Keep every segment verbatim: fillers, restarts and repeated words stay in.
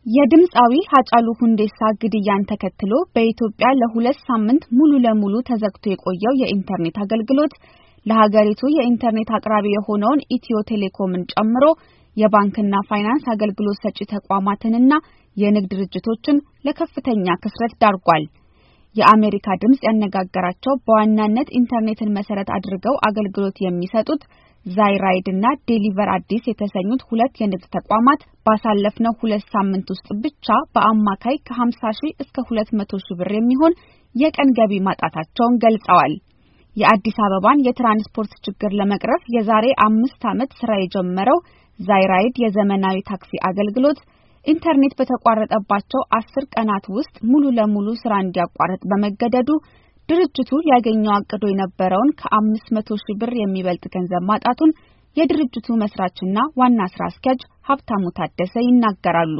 የድምጻዊ ሃጫሉ ሁንዴሳ ግድያን ተከትሎ በኢትዮጵያ ለሁለት ሳምንት ሙሉ ለሙሉ ተዘግቶ የቆየው የኢንተርኔት አገልግሎት ለሀገሪቱ የኢንተርኔት አቅራቢ የሆነውን ኢትዮ ቴሌኮምን ጨምሮ የባንክና ፋይናንስ አገልግሎት ሰጪ ተቋማትንና የንግድ ድርጅቶችን ለከፍተኛ ክስረት ዳርጓል። የአሜሪካ ድምጽ ያነጋገራቸው በዋናነት ኢንተርኔትን መሰረት አድርገው አገልግሎት የሚሰጡት ዛይራይድ እና ዴሊቨር አዲስ የተሰኙት ሁለት የንግድ ተቋማት ባሳለፍነው ሁለት ሳምንት ውስጥ ብቻ በአማካይ ከ50 ሺህ እስከ ሁለት መቶ ሺህ ብር የሚሆን የቀን ገቢ ማጣታቸውን ገልጸዋል። የአዲስ አበባን የትራንስፖርት ችግር ለመቅረፍ የዛሬ አምስት ዓመት ስራ የጀመረው ዛይራይድ የዘመናዊ ታክሲ አገልግሎት ኢንተርኔት በተቋረጠባቸው አስር ቀናት ውስጥ ሙሉ ለሙሉ ስራ እንዲያቋርጥ በመገደዱ ድርጅቱ ያገኘው አቅዶ የነበረውን ከአምስት መቶ ሺህ ብር የሚበልጥ ገንዘብ ማጣቱን የድርጅቱ መስራችና ዋና ስራ አስኪያጅ ሀብታሙ ታደሰ ይናገራሉ።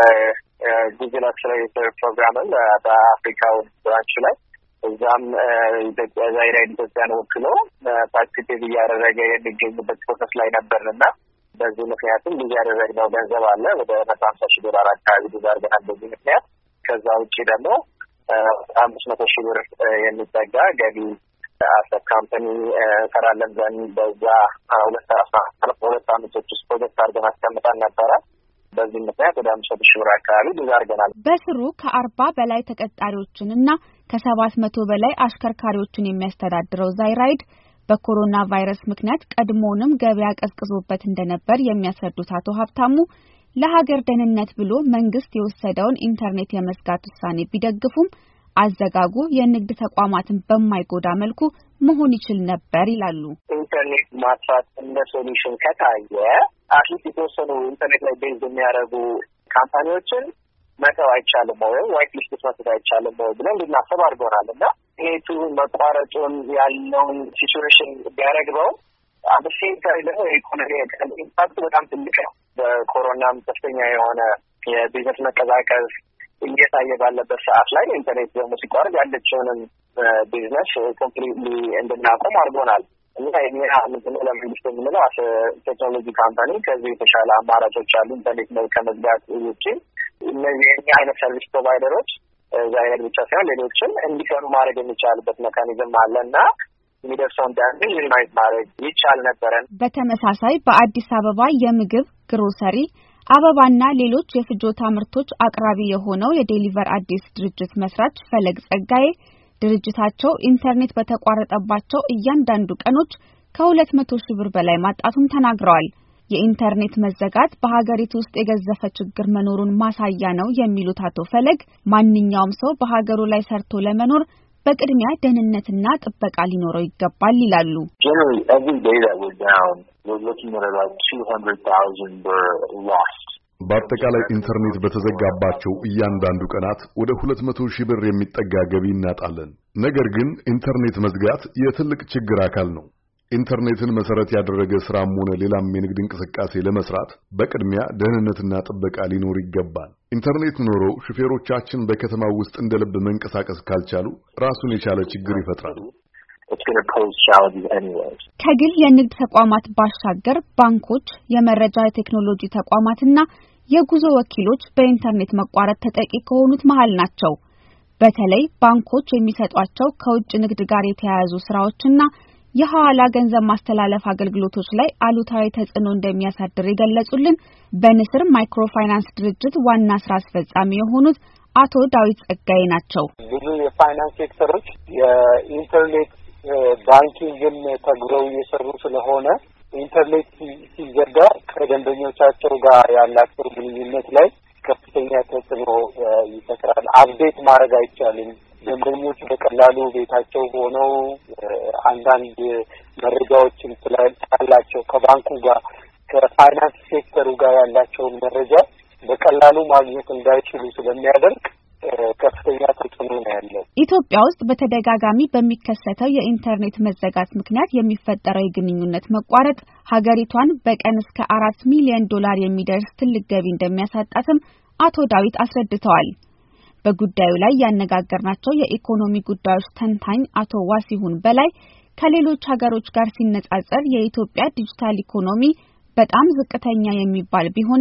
በጉግል አክሰለሬተር ፕሮግራም በአፍሪካው ብራንች ላይ እዛም ኢትዮጵያ ዛይራይድ ኢትዮጵያን ወክሎ ፓርቲሲፔት እያደረገ የሚገኝበት ፕሮሰስ ላይ ነበርና በዚህ ምክንያቱም ብዙ ያደረግነው ገንዘብ አለ ወደ መቶ ሀምሳ ሺህ ዶላር አካባቢ ብዙ አድርገናል። በዚህ ምክንያት ከዛ ውጭ ደግሞ አምስት መቶ ሺህ ብር የሚጠጋ ገቢ አሰ ካምፓኒ ሰራለን ዘንድ በዛ ሁለት ሁለት አመቶች ውስጥ ፕሮጀክት አድርገን አስቀምጠን ነበረ። በዚህ ምክንያት ወደ አምስት መቶ ሺህ ብር አካባቢ ብዙ አድርገናል። በስሩ ከአርባ በላይ ተቀጣሪዎችንና ከሰባት መቶ በላይ አሽከርካሪዎችን የሚያስተዳድረው ዛይራይድ በኮሮና ቫይረስ ምክንያት ቀድሞውንም ገበያ ቀዝቅዞበት እንደነበር የሚያስረዱት አቶ ሀብታሙ ለሀገር ደህንነት ብሎ መንግስት የወሰደውን ኢንተርኔት የመዝጋት ውሳኔ ቢደግፉም አዘጋጉ የንግድ ተቋማትን በማይጎዳ መልኩ መሆን ይችል ነበር ይላሉ። ኢንተርኔት ማጥፋት እንደ ሶሉሽን ከታየ አትሊስት የተወሰኑ ኢንተርኔት ላይ ቤዝ የሚያደርጉ ካምፓኒዎችን መተው አይቻልም ወይ ዋይት ሊስት መስጠት አይቻልም ወይ ብለን እንድናስብ አድርጎናል እና ይሄቱ መቋረጡን ያለውን ሲቹዌሽን ቢያረግበው አበሴንታሪ ደግሞ የኢኮኖሚ ኢምፓክት በጣም ትልቅ ነው። በኮሮናም ከፍተኛ የሆነ የቢዝነስ መቀዛቀዝ እየታየ ባለበት ሰዓት ላይ ኢንተርኔት ደግሞ ሲቋረጥ ያለችውንም ቢዝነስ ኮምፕሊትሊ እንድናቆም አድርጎናል እና እኛ ምንድነው ለመንግስት የምንለው አስ ቴክኖሎጂ ካምፓኒ ከዚህ የተሻለ አማራጮች አሉ ኢንተርኔት ነው ከመዝጋት ውጪ እነዚህ የኛ አይነት ሰርቪስ ፕሮቫይደሮች ዛይራይድ ብቻ ሳይሆን ሌሎችም እንዲሰሩ ማድረግ የሚቻልበት ሜካኒዝም አለና የሚደርሰውን ዳሜጅ ሪማይንድ ማድረግ ይቻል ነበረን። በተመሳሳይ በአዲስ አበባ የምግብ ግሮሰሪ አበባና ሌሎች የፍጆታ ምርቶች አቅራቢ የሆነው የዴሊቨር አዲስ ድርጅት መስራች ፈለግ ጸጋዬ ድርጅታቸው ኢንተርኔት በተቋረጠባቸው እያንዳንዱ ቀኖች ከሁለት መቶ ሺህ ብር በላይ ማጣቱን ተናግረዋል። የኢንተርኔት መዘጋት በሀገሪቱ ውስጥ የገዘፈ ችግር መኖሩን ማሳያ ነው የሚሉት አቶ ፈለግ ማንኛውም ሰው በሀገሩ ላይ ሰርቶ ለመኖር በቅድሚያ ደህንነትና ጥበቃ ሊኖረው ይገባል ይላሉ። በአጠቃላይ ኢንተርኔት በተዘጋባቸው እያንዳንዱ ቀናት ወደ ሁለት መቶ ሺህ ብር የሚጠጋ ገቢ እናጣለን። ነገር ግን ኢንተርኔት መዝጋት የትልቅ ችግር አካል ነው። ኢንተርኔትን መሰረት ያደረገ ስራም ሆነ ሌላም የንግድ እንቅስቃሴ ለመስራት በቅድሚያ ደህንነትና ጥበቃ ሊኖር ይገባል። ኢንተርኔት ኖሮ ሹፌሮቻችን በከተማው ውስጥ እንደ ልብ መንቀሳቀስ ካልቻሉ ራሱን የቻለ ችግር ይፈጥራል። ከግል የንግድ ተቋማት ባሻገር ባንኮች፣ የመረጃ ቴክኖሎጂ ተቋማትና የጉዞ ወኪሎች በኢንተርኔት መቋረጥ ተጠቂ ከሆኑት መሃል ናቸው። በተለይ ባንኮች የሚሰጧቸው ከውጭ ንግድ ጋር የተያያዙ ስራዎችና የሐዋላ ገንዘብ ማስተላለፍ አገልግሎቶች ላይ አሉታዊ ተጽዕኖ እንደሚያሳድር የገለጹልን በንስር ማይክሮ ፋይናንስ ድርጅት ዋና ስራ አስፈጻሚ የሆኑት አቶ ዳዊት ጸጋዬ ናቸው። ብዙ የፋይናንስ ሴክተሮች የኢንተርኔት ባንኪንግን ተግብረው እየሰሩ ስለሆነ ኢንተርኔት ሲዘጋ ከደንበኞቻቸው ጋር ያላቸው ግንኙነት ላይ ከፍተኛ ተጽዕኖ ይፈጥራል። አፕዴት ማድረግ አይቻልም። ደንበኞች በቀላሉ ቤታቸው ሆነው አንዳንድ መረጃዎችን ስላላቸው ከባንኩ ጋር ከፋይናንስ ሴክተሩ ጋር ያላቸውን መረጃ በቀላሉ ማግኘት እንዳይችሉ ስለሚያደርግ ከፍተኛ ተጽዕኖ ነው ያለው። ኢትዮጵያ ውስጥ በተደጋጋሚ በሚከሰተው የኢንተርኔት መዘጋት ምክንያት የሚፈጠረው የግንኙነት መቋረጥ ሀገሪቷን በቀን እስከ አራት ሚሊዮን ዶላር የሚደርስ ትልቅ ገቢ እንደሚያሳጣትም አቶ ዳዊት አስረድተዋል። በጉዳዩ ላይ ያነጋገርናቸው የኢኮኖሚ ጉዳዮች ተንታኝ አቶ ዋሲሁን በላይ ከሌሎች ሀገሮች ጋር ሲነጻጸር የኢትዮጵያ ዲጂታል ኢኮኖሚ በጣም ዝቅተኛ የሚባል ቢሆንም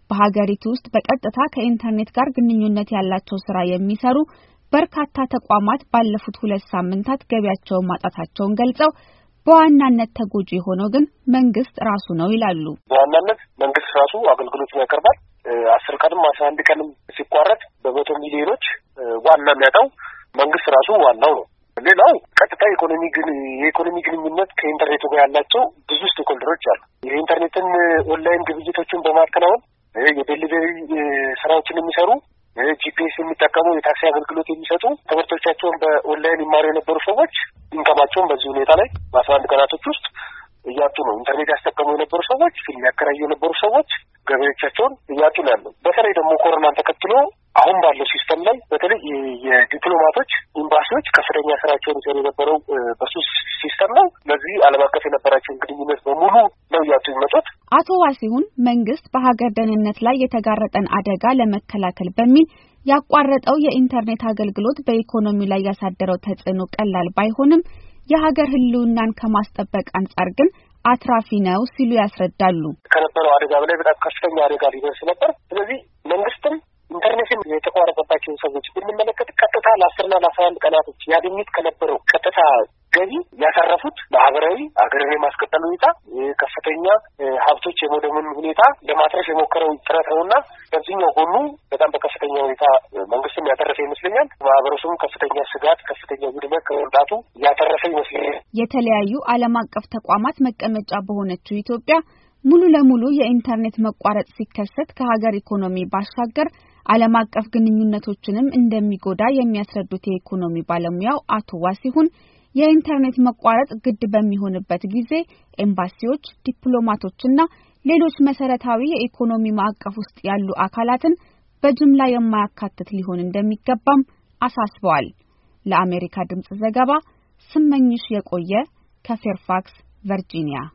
በሀገሪቱ ውስጥ በቀጥታ ከኢንተርኔት ጋር ግንኙነት ያላቸው ስራ የሚሰሩ በርካታ ተቋማት ባለፉት ሁለት ሳምንታት ገቢያቸውን ማጣታቸውን ገልጸው በዋናነት ተጎጂ የሆነው ግን መንግስት ራሱ ነው ይላሉ። በዋናነት መንግስት ራሱ አገልግሎቱን ያቀርባል። አስር ቀንም አስራ አንድ ቀንም ሲቋረጥ በመቶ ሚሊዮኖች ዋና የሚያጣው መንግስት ራሱ ዋናው ነው። ሌላው ቀጥታ ኢኮኖሚ ግን የኢኮኖሚ ግንኙነት ከኢንተርኔቱ ጋር ያላቸው ብዙ ስቴክሆልደሮች አሉ። የኢንተርኔትን ኦንላይን ግብይቶችን በማከናወን የዴሊቨሪ ስራዎችን የሚሰሩ ጂፒኤስ የሚጠቀሙ የታክሲ አገልግሎት የሚሰጡ ትምህርቶቻቸውን በኦንላይን ይማሩ የነበሩ ሰዎች ኢንካማቸውን በዚህ ሁኔታ ላይ በአስራ አንድ ቀናቶች ውስጥ እያጡ ነው። ኢንተርኔት ያስጠቀሙ የነበሩ ሰዎች፣ ፊልም ያከራዩ የነበሩ ሰዎች ገበያዎቻቸውን እያጡ ነው ያለው። በተለይ ደግሞ ኮሮናን ተከትሎ አሁን ባለው ሲስተም ላይ በተለይ የዲፕሎማቶች ኤምባሲዎች ከፍተኛ ስራቸውን ይሰሩ የነበረው በሱ ሲስተም ነው። ለዚህ ዓለም አቀፍ የነበራቸውን ግንኙነት በሙሉ ነው እያጡ የሚመጡት። አቶ ዋሲሁን መንግስት በሀገር ደህንነት ላይ የተጋረጠን አደጋ ለመከላከል በሚል ያቋረጠው የኢንተርኔት አገልግሎት በኢኮኖሚው ላይ ያሳደረው ተጽዕኖ ቀላል ባይሆንም የሀገር ህልውናን ከማስጠበቅ አንጻር ግን አትራፊ ነው ሲሉ ያስረዳሉ። ከነበረው አደጋ በላይ በጣም ከፍተኛ አደጋ ሊደርስ ነበር። ስለዚህ መንግስትም ኢንተርኔትን የተቋረጠባቸውን ሰዎች ብንመለከት ቀጥታ ለአስርና ለአስራ አንድ ቀናቶች ያገኙት ከነበረው ቀጥታ ገቢ ያሳረፉት ማህበራዊ አገርን የማስቀጠል ሁኔታ ከፍተኛ ሀብቶች የመውደሙን ሁኔታ ለማትረፍ የሞከረው ጥረት ነውና በዚህኛው ጎኑ በጣም በከፍተኛ ሁኔታ መንግስትም ያተረፈ ይመስለኛል። ማህበረሰቡም ከፍተኛ ስጋት፣ ከፍተኛ ውድመት ከመምጣቱ ያተረፈ ይመስለኛል። የተለያዩ ዓለም አቀፍ ተቋማት መቀመጫ በሆነችው ኢትዮጵያ ሙሉ ለሙሉ የኢንተርኔት መቋረጥ ሲከሰት ከሀገር ኢኮኖሚ ባሻገር ዓለም አቀፍ ግንኙነቶችንም እንደሚጎዳ የሚያስረዱት የኢኮኖሚ ባለሙያው አቶ ዋሲሁን የኢንተርኔት መቋረጥ ግድ በሚሆንበት ጊዜ ኤምባሲዎች፣ ዲፕሎማቶችና ሌሎች መሰረታዊ የኢኮኖሚ ማዕቀፍ ውስጥ ያሉ አካላትን በጅምላ የማያካትት ሊሆን እንደሚገባም አሳስበዋል። ለአሜሪካ ድምጽ ዘገባ ስመኝሽ የቆየ ከፌርፋክስ ቨርጂኒያ